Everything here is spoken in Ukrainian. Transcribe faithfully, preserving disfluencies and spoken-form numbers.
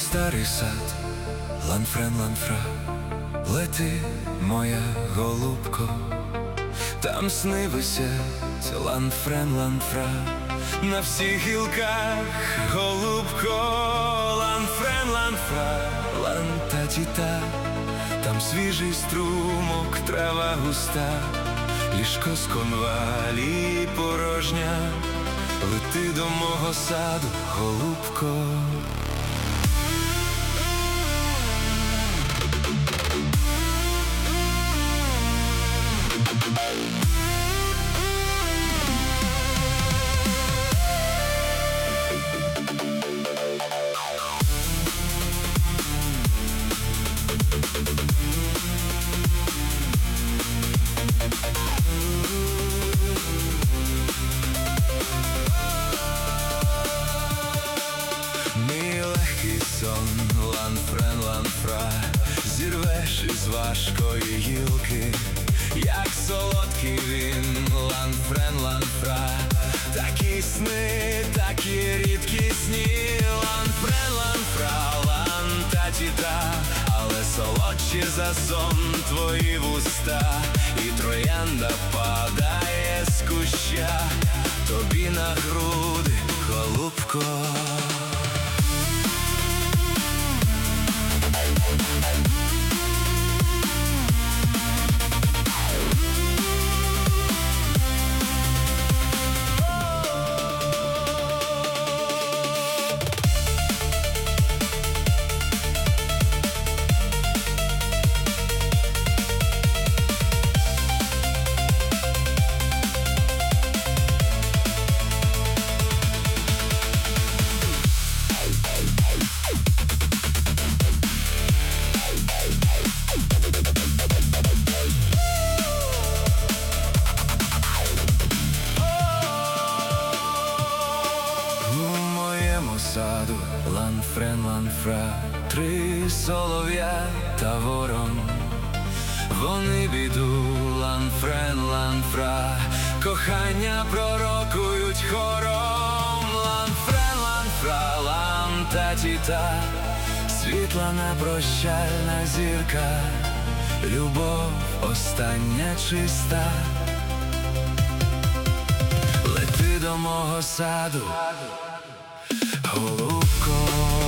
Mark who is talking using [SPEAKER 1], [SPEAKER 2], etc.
[SPEAKER 1] старий сад, ланфрен, ланфра, лети, моя голубко, там сни висять, ланфрен, ланфра, на всіх гілках, голубко, ланфрен, ланфра, лан-та-ті-та, там свіжий струмок, трава густа, ліжко з конвалії порожня, лети до мого саду, голубко. Мій легкий сон, ланфрен, ланфра, зірвеш із важкої гілки, як солодкий він, ланфрен, ланфра, такі сни, такі рідкісні, ланфрен, ланфра, лан-та-ті-та, але солодші за сон твої вуста, і троянда падає з куща тобі на груди, голубко. Саду, ланфрен, ланфра, три солов'я та ворон, вони біду, ланфрен, ланфра, кохання пророкують хором, ланфрен, ланфра, лан-та-ті-та, світла непрощальна зірка, любов остання чиста, лети до мого саду, голубко.